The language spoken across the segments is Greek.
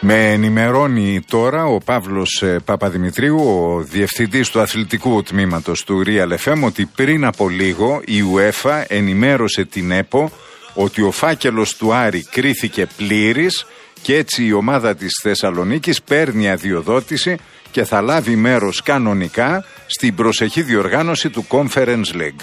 Με ενημερώνει τώρα ο Παύλος Παπαδημητρίου, ο διευθυντής του αθλητικού τμήματος του Real FM, ότι πριν από λίγο η UEFA ενημέρωσε την ΕΠΟ ότι ο φάκελος του Άρη κρίθηκε πλήρης και έτσι η ομάδα της Θεσσαλονίκης παίρνει αδειοδότηση και θα λάβει μέρος κανονικά στην προσεχή διοργάνωση του Conference League.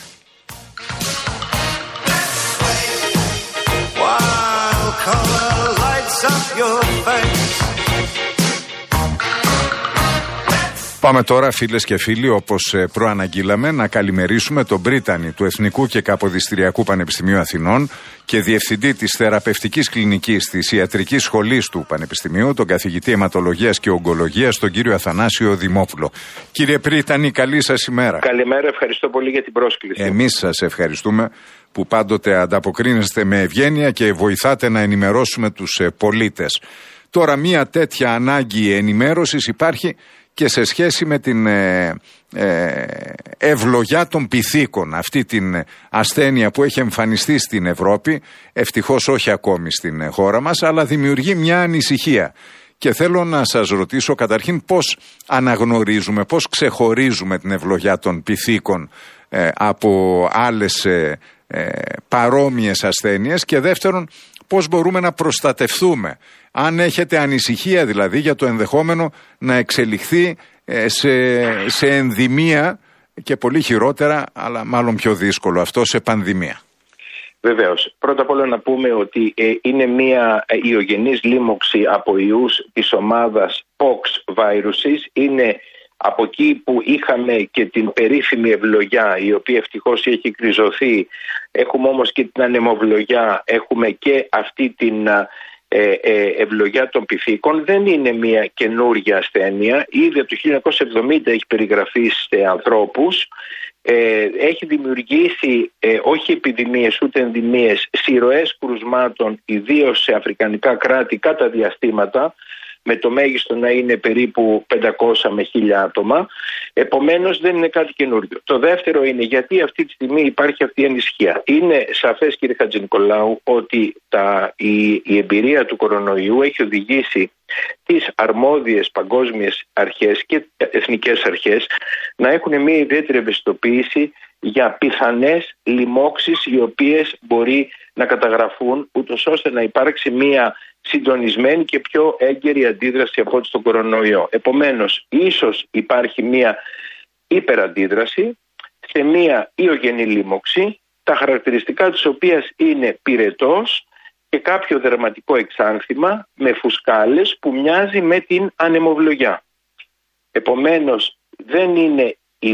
Πάμε τώρα, φίλες και φίλοι, όπως προαναγγείλαμε, να καλημερίσουμε τον πρίτανη του Εθνικού και Καποδιστριακού Πανεπιστημίου Αθηνών και διευθυντή της Θεραπευτικής Κλινικής της Ιατρικής Σχολής του Πανεπιστημίου, τον καθηγητή αιματολογίας και ογκολογίας, τον κύριο Αθανάσιο Δημόπουλο. Κύριε πρίτανη, καλή σας ημέρα. Καλημέρα, ευχαριστώ πολύ για την πρόσκληση. Εμείς σας ευχαριστούμε που πάντοτε ανταποκρίνεστε με ευγένεια και βοηθάτε να ενημερώσουμε τους πολίτες. Τώρα μια τέτοια ανάγκη ενημέρωσης υπάρχει και σε σχέση με την ευλογιά των πυθίκων, αυτή την ασθένεια που έχει εμφανιστεί στην Ευρώπη, ευτυχώς όχι ακόμη στην χώρα μας, αλλά δημιουργεί μια ανησυχία. Και θέλω να σας ρωτήσω καταρχήν πώς αναγνωρίζουμε, πώς ξεχωρίζουμε την ευλογιά των πυθίκων από άλλες παρόμοιες ασθένειες, και δεύτερον πώς μπορούμε να προστατευτούμε, αν έχετε ανησυχία δηλαδή για το ενδεχόμενο να εξελιχθεί σε ενδημία και πολύ χειρότερα, αλλά μάλλον πιο δύσκολο αυτό, σε πανδημία. Βεβαίως. Πρώτα απ' όλα να πούμε ότι είναι μια ιογενής λίμωξη από ιούς της ομάδας Pox viruses. Είναι από εκεί που είχαμε και την περίφημη ευλογιά, η οποία ευτυχώς έχει κρυζωθεί. Έχουμε όμως και την ανεμοβλογιά, έχουμε και αυτή την ευλογιά των πυθίκων. Δεν είναι μια καινούργια ασθένεια. Ήδη από το 1970 έχει περιγραφεί σε ανθρώπους. Έχει δημιουργήσει όχι επιδημίες ούτε ενδημίες, σειροές κρουσμάτων, ιδίως σε αφρικανικά κράτη κατά διαστήματα, με το μέγιστο να είναι περίπου 500 με 1000 άτομα. Επομένως δεν είναι κάτι καινούργιο. Το δεύτερο είναι γιατί αυτή τη στιγμή υπάρχει αυτή η ανησυχία. Είναι σαφές, κύριε Χατζηνικολάου, ότι η εμπειρία του κορονοϊού έχει οδηγήσει τις αρμόδιες παγκόσμιες αρχές και εθνικές αρχές να έχουν μια ιδιαίτερη ευαισθητοποίηση για πιθανές λοιμώξεις οι οποίες μπορεί να καταγραφούν, ούτως ώστε να υπάρξει μια συντονισμένη και πιο έγκαιρη αντίδραση από ό,τι στον κορονοϊό. Επομένως, ίσως υπάρχει μια υπεραντίδραση σε μια ιογενή λίμωξη, τα χαρακτηριστικά της οποίας είναι πυρετός και κάποιο δερματικό εξάνθημα με φουσκάλες που μοιάζει με την ανεμοβλογιά. Επομένως, δεν είναι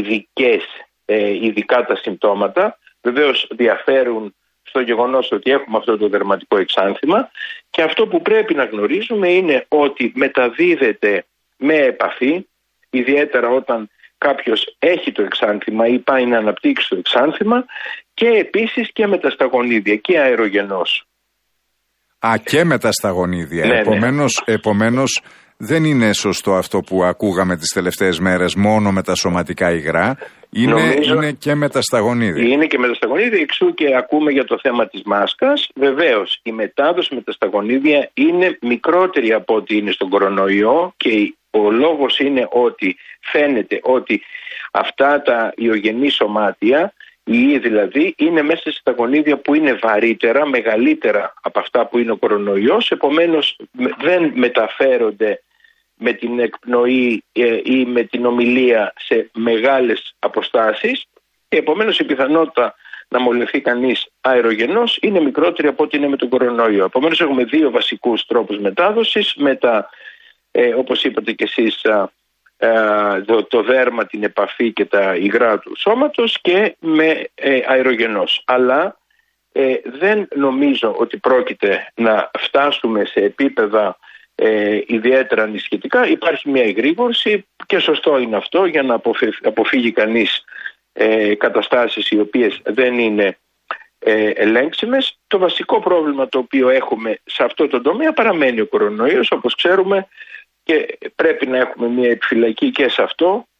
ειδικά τα συμπτώματα, βεβαίως διαφέρουν στο γεγονός ότι έχουμε αυτό το δερματικό εξάνθημα, και αυτό που πρέπει να γνωρίζουμε είναι ότι μεταδίδεται με επαφή, ιδιαίτερα όταν κάποιος έχει το εξάνθημα ή πάει να αναπτύξει το εξάνθημα, και επίσης και με τα σταγονίδια και αερογενώς. Και με τα σταγονίδια. Ναι, Επομένως δεν είναι σωστό αυτό που ακούγαμε τις τελευταίες μέρες, μόνο με τα σωματικά υγρά. Είναι και με τα σταγονίδια. Είναι και με τα σταγονίδια, εξού και ακούμε για το θέμα της μάσκας. Βεβαίως, η μετάδοση με τα σταγονίδια είναι μικρότερη από ό,τι είναι στον κορονοϊό, και ο λόγος είναι ότι φαίνεται ότι αυτά τα ιογενή σωμάτια, οι ιοί δηλαδή, είναι μέσα σε σταγονίδια που είναι βαρύτερα, μεγαλύτερα από αυτά που είναι ο κορονοϊός, επομένως δεν μεταφέρονται με την εκπνοή ή με την ομιλία σε μεγάλες αποστάσεις, και επομένως η πιθανότητα να μολυνθεί κανείς αερογενώς είναι μικρότερη από ό,τι είναι με τον κορονοϊό. Επομένως έχουμε δύο βασικούς τρόπους μετάδοσης, με τα, όπως είπατε και εσείς, το δέρμα, την επαφή και τα υγρά του σώματος, και με αερογενώς. Αλλά δεν νομίζω ότι πρόκειται να φτάσουμε σε επίπεδα ιδιαίτερα ανησυχητικά. Υπάρχει μια εγρήγορση και σωστό είναι αυτό, για να αποφύγει κανείς καταστάσεις οι οποίες δεν είναι ελέγξιμες. Το βασικό πρόβλημα το οποίο έχουμε σε αυτό το τομέα παραμένει ο κορονοϊός, όπως ξέρουμε, και πρέπει να έχουμε μια επιφυλακή και σε αυτό,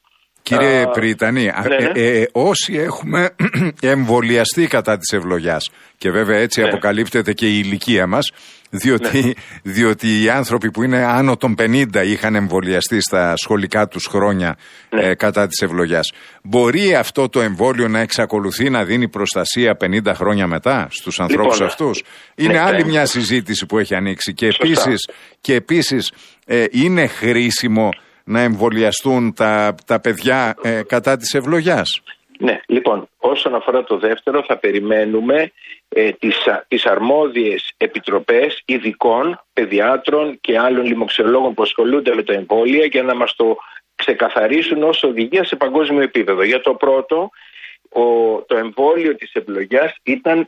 Κύριε Πρίτανη, όσοι έχουμε εμβολιαστεί κατά της ευλογιάς, και βέβαια έτσι αποκαλύπτεται και η ηλικία μας, διότι οι άνθρωποι που είναι άνω των 50 είχαν εμβολιαστεί στα σχολικά τους χρόνια κατά της ευλογιάς. Μπορεί αυτό το εμβόλιο να εξακολουθεί να δίνει προστασία 50 χρόνια μετά στους ανθρώπους αυτούς? Είναι άλλη μια συζήτηση που έχει ανοίξει. Και επίσης είναι χρήσιμο να εμβολιαστούν τα παιδιά κατά της ευλογιάς? Ναι, λοιπόν, όσον αφορά το δεύτερο, θα περιμένουμε τις αρμόδιες επιτροπές ειδικών, παιδιάτρων και άλλων λοιμοξιολόγων που ασχολούνται με τα εμβόλια για να μας το ξεκαθαρίσουν ως οδηγία σε παγκόσμιο επίπεδο. Για το πρώτο, το εμβόλιο της ευλογιάς ήταν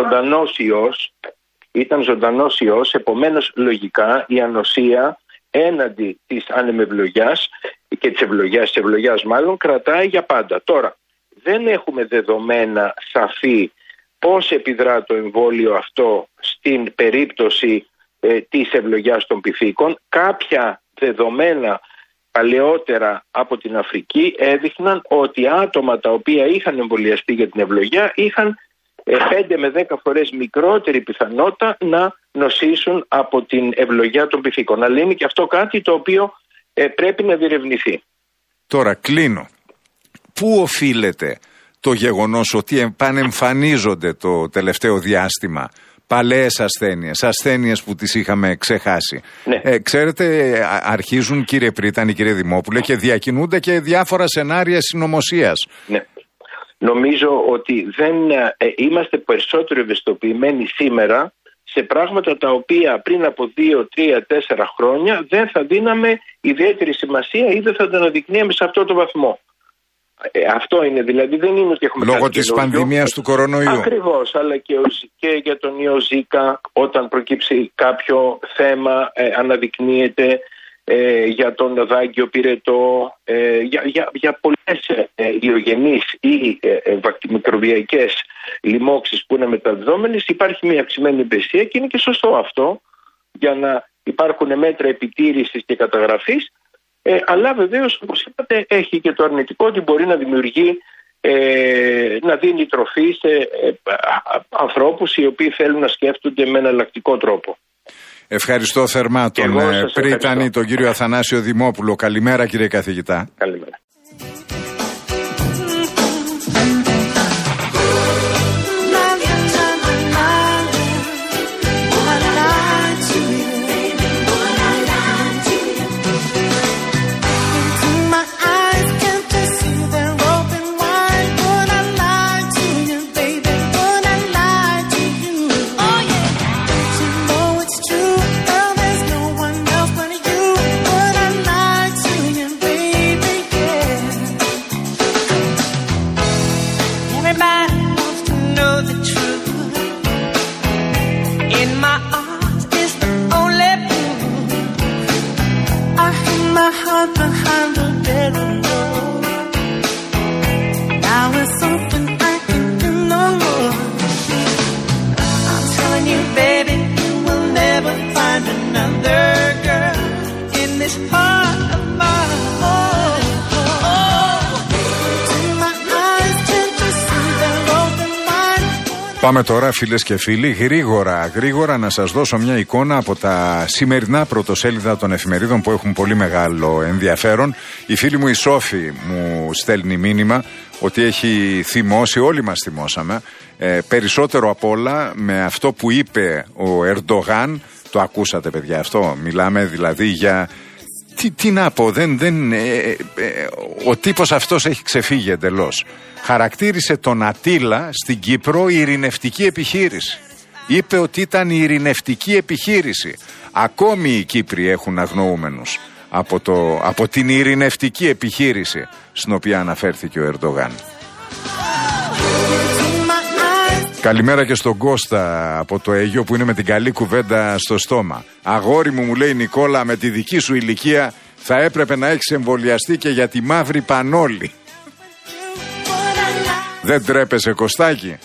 ζωντανός ιός, επομένως λογικά η ανοσία έναντι της ανεμευλογιάς και της ευλογιάς μάλλον κρατάει για πάντα. Τώρα, δεν έχουμε δεδομένα σαφή πώς επιδρά το εμβόλιο αυτό στην περίπτωση της ευλογιάς των πυθίκων. Κάποια δεδομένα παλαιότερα από την Αφρική έδειχναν ότι άτομα τα οποία είχαν εμβολιαστεί για την ευλογιά είχαν 5 με 10 φορές μικρότερη πιθανότητα να νοσήσουν από την ευλογιά των πυθίκων. Αλλά είναι και αυτό κάτι το οποίο πρέπει να διερευνηθεί. Τώρα κλείνω. Πού οφείλεται το γεγονός ότι επανεμφανίζονται το τελευταίο διάστημα παλαιές ασθένειες που τις είχαμε ξεχάσει? Ξέρετε, αρχίζουν, κύριε Πρίτανη, κύριε Δημόπουλε, και διακινούνται και διάφορα σενάρια συνωμοσίας. Ναι. Νομίζω ότι δεν είμαστε περισσότερο ευαισθητοποιημένοι σήμερα σε πράγματα τα οποία πριν από 2, 3, 4 χρόνια δεν θα δίναμε ιδιαίτερη σημασία ή δεν θα τα αναδεικνύαμε σε αυτό το βαθμό. Αυτό είναι, δηλαδή δεν είναι ότι έχουμε... Λόγω της πανδημίας του κορονοϊού. Ακριβώς, αλλά και για τον ιό Ζίκα, όταν προκύψει κάποιο θέμα αναδεικνύεται, για τον δάγκιο πυρετό, για πολλές ιογενείς ή μικροβιακές λοιμώξεις που είναι μεταδιδόμενες, υπάρχει μια αυξημένη ευαισθησία και είναι και σωστό αυτό για να υπάρχουν μέτρα επιτήρησης και καταγραφής, αλλά βεβαίως, όπως είπατε, έχει και το αρνητικό ότι μπορεί να δημιουργεί, να δίνει τροφή σε ανθρώπους οι οποίοι θέλουν να σκέφτονται με εναλλακτικό τρόπο. Ευχαριστώ θερμά τον Πρίτανη, τον κύριο Αθανάσιο Δημόπουλο. Καλημέρα, κύριε καθηγητά. Καλημέρα. Πάμε τώρα, φίλες και φίλοι, γρήγορα να σας δώσω μια εικόνα από τα σημερινά πρωτοσέλιδα των εφημερίδων που έχουν πολύ μεγάλο ενδιαφέρον. Η φίλη μου η Σόφη μου στέλνει μήνυμα ότι έχει θυμώσει, όλοι μας θυμώσαμε, περισσότερο απ' όλα με αυτό που είπε ο Ερντογάν. Το ακούσατε, παιδιά, αυτό? Μιλάμε δηλαδή για... Τι να πω, ο τύπος αυτός έχει ξεφύγει εντελώς. Χαρακτήρισε τον Ατήλα στην Κύπρο ειρηνευτική επιχείρηση. Είπε ότι ήταν η ειρηνευτική επιχείρηση. Ακόμη οι Κύπροι έχουν αγνοούμενους από την ειρηνευτική επιχείρηση στην οποία αναφέρθηκε ο Ερντογάν. Καλημέρα και στον Κώστα από το Αίγιο που είναι με την καλή κουβέντα στο στόμα. Αγόρι μου λέει Νικόλα, με τη δική σου ηλικία θα έπρεπε να έχεις εμβολιαστεί και για τη μαύρη πανόλη. Δεν τρέπεσαι, Κωστάκη?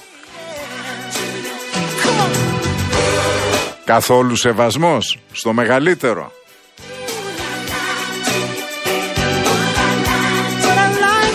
Καθόλου σεβασμός στο μεγαλύτερο.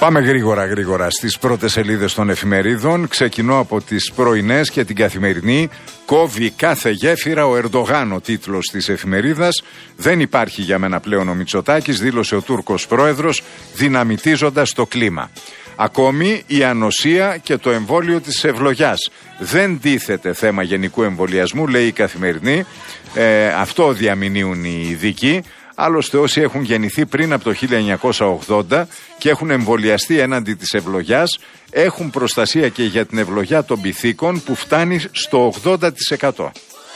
Πάμε γρήγορα στις πρώτες σελίδες των εφημερίδων. Ξεκινώ από τις πρωινές και την Καθημερινή. Κόβει κάθε γέφυρα ο Ερντογάν, ο τίτλος της εφημερίδας. Δεν υπάρχει για μένα πλέον ο Μητσοτάκης, δήλωσε ο Τούρκος πρόεδρος, δυναμητίζοντας το κλίμα. Ακόμη η ανοσία και το εμβόλιο της ευλογιάς. Δεν τίθεται θέμα γενικού εμβολιασμού, λέει η Καθημερινή. Αυτό διαμηνύουν οι ειδικοί. Άλλωστε όσοι έχουν γεννηθεί πριν από το 1980 και έχουν εμβολιαστεί έναντι της ευλογιάς έχουν προστασία και για την ευλογιά των πυθίκων που φτάνει στο 80%.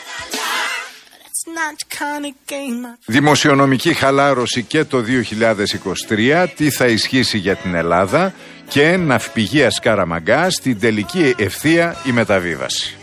Δημοσιονομική χαλάρωση και το 2023, τι θα ισχύσει για την Ελλάδα και ναυπηγεία Σκαραμαγκά, στην τελική ευθεία η μεταβίβαση.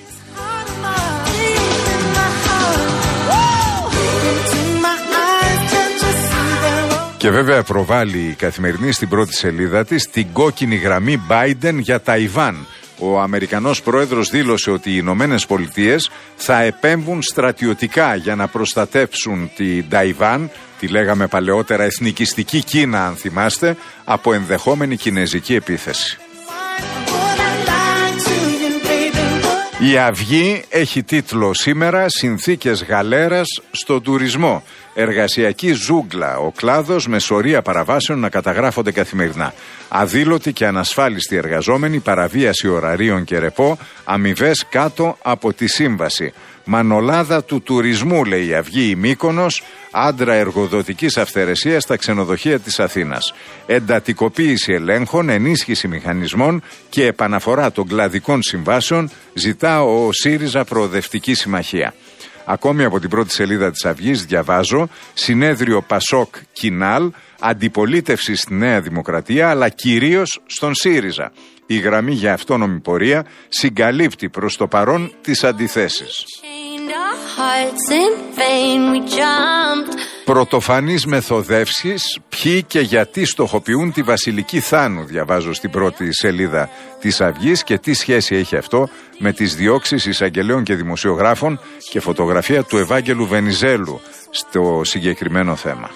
Και βέβαια προβάλλει η Καθημερινή στην πρώτη σελίδα της την κόκκινη γραμμή Biden για Ταϊβάν. Ο Αμερικανός πρόεδρος δήλωσε ότι οι Ηνωμένες Πολιτείες θα επέμβουν στρατιωτικά για να προστατεύσουν την Ταϊβάν, τη λέγαμε παλαιότερα εθνικιστική Κίνα αν θυμάστε, από ενδεχόμενη κινεζική επίθεση. Η Αυγή έχει τίτλο σήμερα «Συνθήκες γαλέρας στον τουρισμό». Εργασιακή ζούγκλα, ο κλάδος με σωρία παραβάσεων να καταγράφονται καθημερινά. Αδήλωτοι και ανασφάλιστοι εργαζόμενοι, παραβίαση ωραρίων και ρεπό, αμοιβές κάτω από τη σύμβαση. Μανολάδα του τουρισμού, λέει η Αυγή, η Μύκονος, άντρα εργοδοτικής αυθαιρεσίας στα ξενοδοχεία της Αθήνας. Εντατικοποίηση ελέγχων, ενίσχυση μηχανισμών και επαναφορά των κλαδικών συμβάσεων ζητά ο ΣΥΡΙΖΑ Προοδευτική Συμμαχία. Ακόμη από την πρώτη σελίδα της Αυγής διαβάζω συνέδριο Πασόκ Κινάλ, αντιπολίτευση στη Νέα Δημοκρατία αλλά κυρίως στον ΣΥΡΙΖΑ. Η γραμμή για αυτόνομη πορεία συγκαλύπτει προς το παρόν τις αντιθέσεις. Πρωτοφανείς μεθοδεύσεις, ποιοι και γιατί στοχοποιούν τη Βασιλική Θάνου, διαβάζω στην πρώτη σελίδα της Αυγής, και τι σχέση έχει αυτό με τις διώξεις εισαγγελέων και δημοσιογράφων και φωτογραφία του Ευάγγελου Βενιζέλου στο συγκεκριμένο θέμα.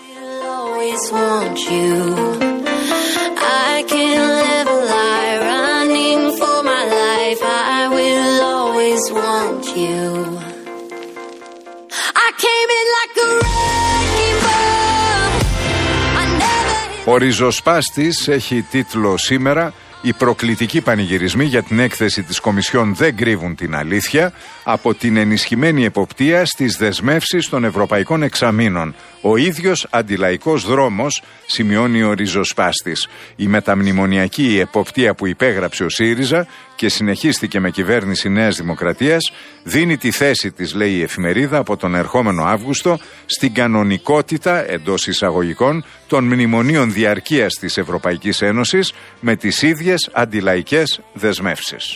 Ο ριζοσπάστης έχει τίτλο σήμερα «Οι προκλητικοί πανηγυρισμοί για την έκθεση της Κομισιόν δεν κρύβουν την αλήθεια από την ενισχυμένη εποπτεία στις δεσμεύσεις των ευρωπαϊκών εξαμήνων. Ο ίδιος αντιλαϊκός δρόμος», σημειώνει ο ριζοσπάστης. Η μεταμνημονιακή εποπτεία που υπέγραψε ο ΣΥΡΙΖΑ και συνεχίστηκε με κυβέρνηση Νέας Δημοκρατίας δίνει τη θέση της, λέει η εφημερίδα, από τον ερχόμενο Αύγουστο στην κανονικότητα εντός εισαγωγικών των μνημονίων διαρκείας της Ευρωπαϊκής Ένωσης με τις ίδιες αντιλαϊκές δεσμεύσεις.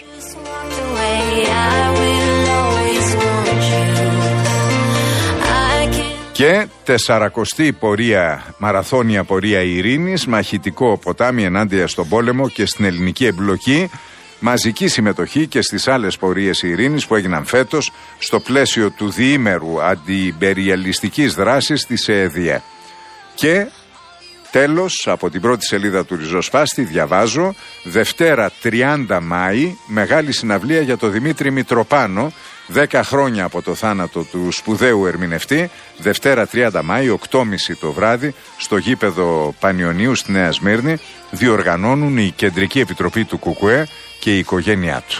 Και 40η πορεία, μαραθώνια πορεία ειρήνης, μαχητικό ποτάμι ενάντια στον πόλεμο και στην ελληνική εμπλοκή, μαζική συμμετοχή και στις άλλες πορείες ειρήνης που έγιναν φέτος στο πλαίσιο του διήμερου αντιυμπεριαλιστικής δράσης της ΕΕΔΙΕ. Και τέλος, από την πρώτη σελίδα του ριζοσπάστη διαβάζω Δευτέρα 30 Μάη, μεγάλη συναυλία για το Δημήτρη Μητροπάνο, 10 χρόνια από το θάνατο του σπουδαίου ερμηνευτή. Δευτέρα 30 Μάη, 8.30 το βράδυ, στο γήπεδο Πανιωνίου στη Νέα Σμύρνη, διοργανώνουν η Κεντρική Επιτροπή του ΚΚΕ και η οικογένειά του.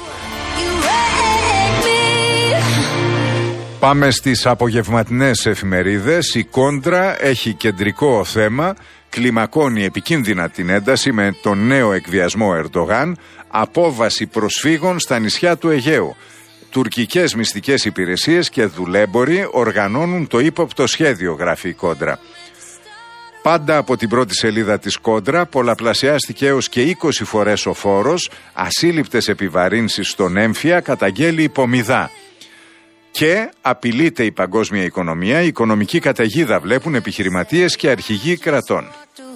Πάμε στις απογευματινές εφημερίδες. Η Κόντρα έχει κεντρικό θέμα, κλιμακώνει επικίνδυνα την ένταση με τον νέο εκβιασμό Ερντογάν, απόβαση προσφύγων στα νησιά του Αιγαίου. Τουρκικές μυστικές υπηρεσίες και δουλέμποροι οργανώνουν το ύποπτο σχέδιο, γράφει η Κόντρα. Πάντα από την πρώτη σελίδα της Κόντρα πολλαπλασιάστηκε έως και 20 φορές ο φόρος, ασύλληπτες επιβαρύνσεις στον έμφυα, καταγγέλει η Πομιδά. Και απειλείται η παγκόσμια οικονομία, η οικονομική καταιγίδα βλέπουν επιχειρηματίες και αρχηγοί κρατών.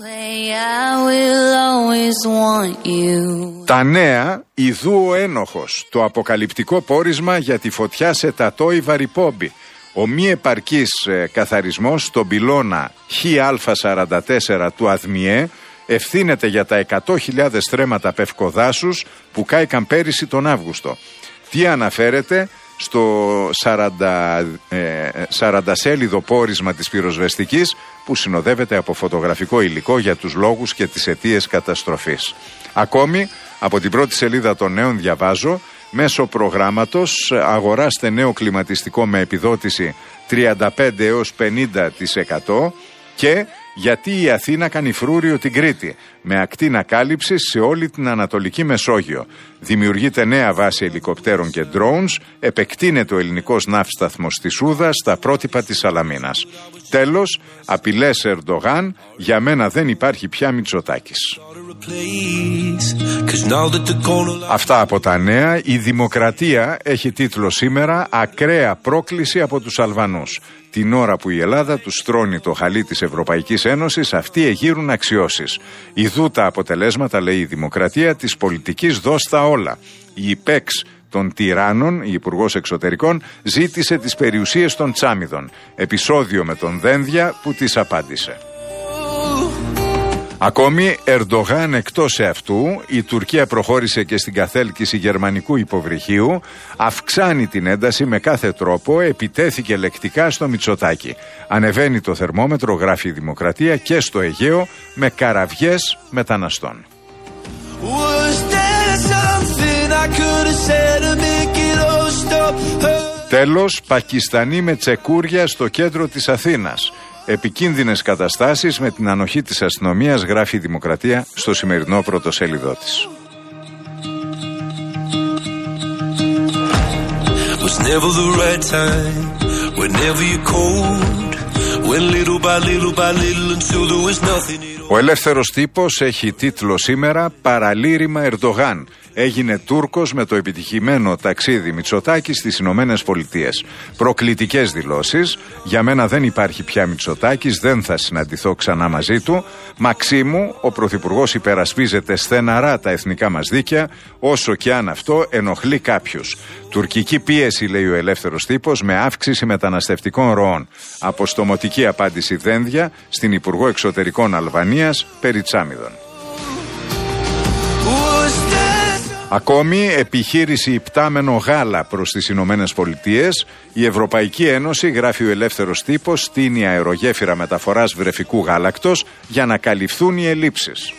Τα νέα, ιδού ο ένοχος, το αποκαλυπτικό πόρισμα για τη φωτιά σε Τατόι Βαρυπόμπι. Ο μη επαρκής καθαρισμός στον πυλώνα ΧΑ44 του ΑΔΜΙΕ ευθύνεται για τα 100.000 στρέμματα πευκοδάσους που κάηκαν πέρυσι τον Αύγουστο. Τι αναφέρεται στο 40 σέλιδο πόρισμα της πυροσβεστικής που συνοδεύεται από φωτογραφικό υλικό για τους λόγους και τις αιτίες καταστροφής. Ακόμη, από την πρώτη σελίδα των Νέων διαβάζω, μέσω προγράμματος αγοράστε νέο κλιματιστικό με επιδότηση 35 έως 50% και γιατί η Αθήνα κάνει φρούριο την Κρήτη, με ακτίνα κάλυψης σε όλη την Ανατολική Μεσόγειο. Δημιουργείται νέα βάση ελικοπτέρων και drones, επεκτείνεται ο ελληνικός ναύσταθμος στη Σούδα στα πρότυπα της Σαλαμίνας. Τέλος, απειλές Ερντογάν, για μένα δεν υπάρχει πια Μητσοτάκης. Αυτά από τα νέα. Η Δημοκρατία έχει τίτλο σήμερα «Ακραία πρόκληση από τους Αλβανούς». Την ώρα που η Ελλάδα τους στρώνει το χαλί της Ευρωπαϊκής Ένωσης, αυτοί εγείρουν αξιώσεις. Ιδού τα αποτελέσματα, λέει η Δημοκρατία, της πολιτικής δώστα όλα. Η ΠΕΞ των τυράννων, η Υπουργός Εξωτερικών, ζήτησε τις περιουσίες των Τσάμιδων. Επεισόδιο με τον Δένδια που της απάντησε. Ακόμη, Ερντογάν εκτός αυτού, η Τουρκία προχώρησε και στην καθέλκυση γερμανικού υποβρυχίου, αυξάνει την ένταση με κάθε τρόπο, επιτέθηκε λεκτικά στο Μητσοτάκη. Ανεβαίνει το θερμόμετρο, γράφει η Δημοκρατία, και στο Αιγαίο με καραβιές μεταναστών. Τέλος, Πακιστανοί με τσεκούρια στο κέντρο της Αθήνας. Επικίνδυνες καταστάσεις με την ανοχή της αστυνομίας, γράφει η Δημοκρατία στο σημερινό πρωτοσέλιδό της. Ο Ελεύθερος Τύπος έχει τίτλο σήμερα «Παραλήρημα Ερντογάν». Έγινε Τούρκος με το επιτυχημένο ταξίδι Μητσοτάκη στις Ηνωμένες Πολιτείες. Προκλητικές δηλώσεις. Για μένα δεν υπάρχει πια Μητσοτάκης, δεν θα συναντηθώ ξανά μαζί του. Μαξίμου, ο Πρωθυπουργός υπερασπίζεται στεναρά τα εθνικά μας δίκαια, όσο και αν αυτό ενοχλεί κάποιους. Τουρκική πίεση, λέει ο Ελεύθερος Τύπος, με αύξηση μεταναστευτικών ροών. Αποστομωτική απάντηση Δένδια στην Υπουργό Εξωτερικών Αλβανίας περί Τσάμιδων. Ακόμη, επιχείρηση υπτάμενο γάλα προς τις Ηνωμένες Πολιτείες. Η Ευρωπαϊκή Ένωση, γράφει ο Ελεύθερος Τύπος, στείνει αερογέφυρα μεταφοράς βρεφικού γάλακτος για να καλυφθούν οι ελλείψεις.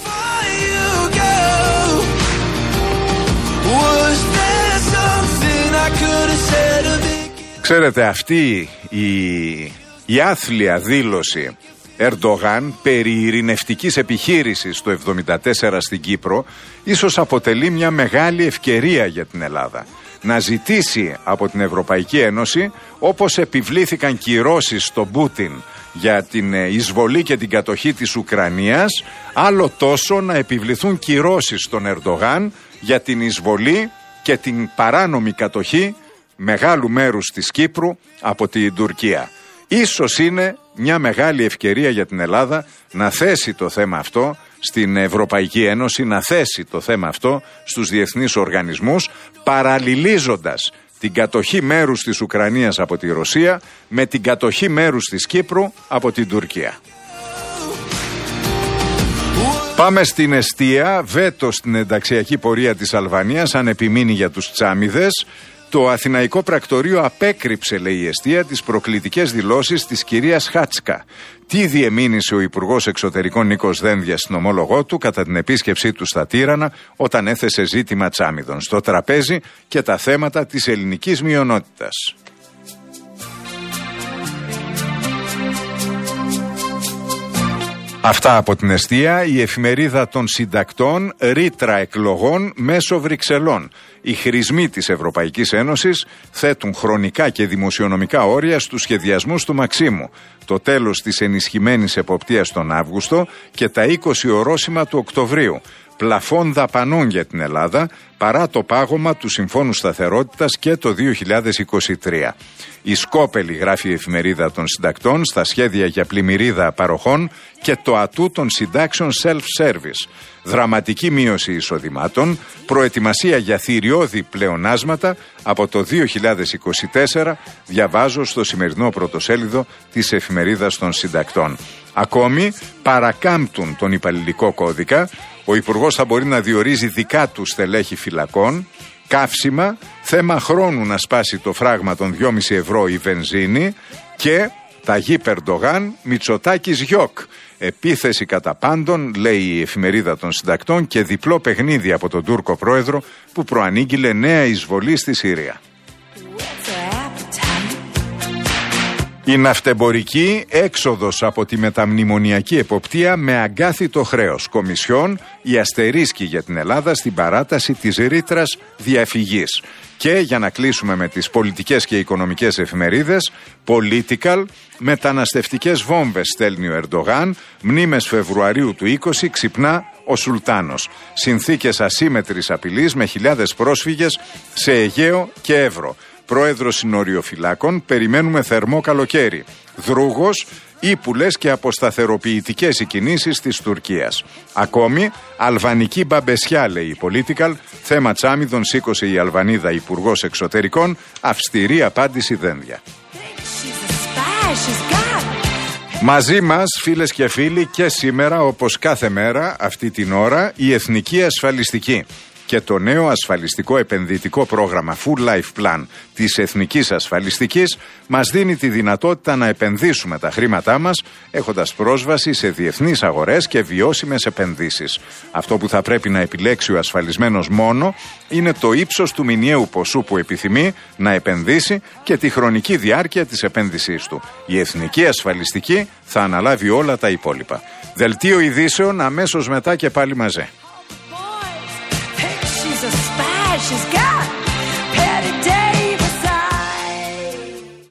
Ξέρετε, αυτή η άθλια δήλωση Ερντογάν περί ειρηνευτικής επιχείρησης το 1974 στην Κύπρο ίσως αποτελεί μια μεγάλη ευκαιρία για την Ελλάδα να ζητήσει από την Ευρωπαϊκή Ένωση, όπως επιβλήθηκαν κυρώσεις στον Πούτιν για την εισβολή και την κατοχή της Ουκρανίας, άλλο τόσο να επιβληθούν κυρώσεις στον Ερντογάν για την εισβολή και την παράνομη κατοχή μεγάλου μέρους της Κύπρου από την Τουρκία. Ίσως είναι μια μεγάλη ευκαιρία για την Ελλάδα να θέσει το θέμα αυτό στην Ευρωπαϊκή Ένωση, να θέσει το θέμα αυτό στους διεθνείς οργανισμούς, παραλληλίζοντας την κατοχή μέρους της Ουκρανίας από τη Ρωσία με την κατοχή μέρους της Κύπρου από την Τουρκία. Πάμε στην εστία. Βέτο στην ενταξιακή πορεία της Αλβανίας αν επιμείνει για τους Τσάμιδες. Το Αθηναϊκό Πρακτορείο απέκρυψε, λέει η εστία, τις προκλητικές δηλώσεις της κυρίας Χάτσκα. Τι διεμήνυσε ο Υπουργός Εξωτερικών Νίκος Δένδιας στην ομόλογό του κατά την επίσκεψή του στα Τύρανα, όταν έθεσε ζήτημα Τσάμιδων στο τραπέζι και τα θέματα της ελληνικής μειονότητας. Αυτά από την εστία. Η εφημερίδα των συντακτών, ρήτρα εκλογών μέσω Βρυξελών. Οι χρησμοί της Ευρωπαϊκής Ένωσης θέτουν χρονικά και δημοσιονομικά όρια στους σχεδιασμούς του Μαξίμου. Το τέλος της ενισχυμένης εποπτείας τον Αύγουστο και τα 20 ορόσημα του Οκτωβρίου. πλαφών δαπανών για την Ελλάδα παρά το πάγωμα του Συμφώνου Σταθερότητας και το 2023. Η σκόπελη, γράφει η Εφημερίδα των Συντακτών, στα σχέδια για πλημμυρίδα παροχών και το ατού των συντάξεων self-service. Δραματική μείωση εισοδημάτων, προετοιμασία για θηριώδη πλεονάσματα από το 2024, διαβάζω στο σημερινό πρωτοσέλιδο της Εφημερίδας των Συντακτών. Ακόμη παρακάμπτουν τον υπαλληλικό κώδικα, ο Υπουργός θα μπορεί να διορίζει δικά του στελέχη φυλακών, καύσιμα, θέμα χρόνου να σπάσει το φράγμα των 2,5 ευρώ η βενζίνη και ταγί Περντογάν, Μητσοτάκης γιοκ. Επίθεση κατά πάντων, λέει η Εφημερίδα των Συντακτών, και διπλό παιχνίδι από τον Τούρκο πρόεδρο που προανήγγειλε νέα εισβολή στη Συρία. Η ναυτεμπορική έξοδος από τη μεταμνημονιακή εποπτεία με αγκάθιτο χρέος. Κομισιόν, η αστερίσκη για την Ελλάδα στην παράταση της ρήτρας διαφυγής. Και για να κλείσουμε με τις πολιτικές και οικονομικές εφημερίδες, Political, μεταναστευτικές βόμβες στέλνει ο Ερντογάν, μνήμες Φεβρουαρίου του 20 ξυπνά ο Σουλτάνος. Συνθήκες ασύμετρης απειλής με χιλιάδες πρόσφυγες σε Αιγαίο και Εύρο. Πρόεδρος συνοριοφυλάκων, περιμένουμε θερμό καλοκαίρι. Δρούγος, ύπουλες και αποσταθεροποιητικές οι κινήσεις της Τουρκίας. Ακόμη, αλβανική μπαμπεσιά, λέει η Political, θέμα Τσάμιδων σήκωσε η Αλβανίδα υπουργός εξωτερικών, αυστηρή απάντηση δένδια. Μαζί μας, φίλες και φίλοι, και σήμερα, όπως κάθε μέρα, αυτή την ώρα, η Εθνική Ασφαλιστική και το νέο ασφαλιστικό επενδυτικό πρόγραμμα Full Life Plan της Εθνικής Ασφαλιστικής μας δίνει τη δυνατότητα να επενδύσουμε τα χρήματά μας έχοντας πρόσβαση σε διεθνείς αγορές και βιώσιμες επενδύσεις. Αυτό που θα πρέπει να επιλέξει ο ασφαλισμένος μόνο είναι το ύψος του μηνιαίου ποσού που επιθυμεί να επενδύσει και τη χρονική διάρκεια της επένδυσής του. Η Εθνική Ασφαλιστική θα αναλάβει όλα τα υπόλοιπα. Δελτίο ειδήσεων αμέσως μετά και πάλι μαζί. She's a spy, she's got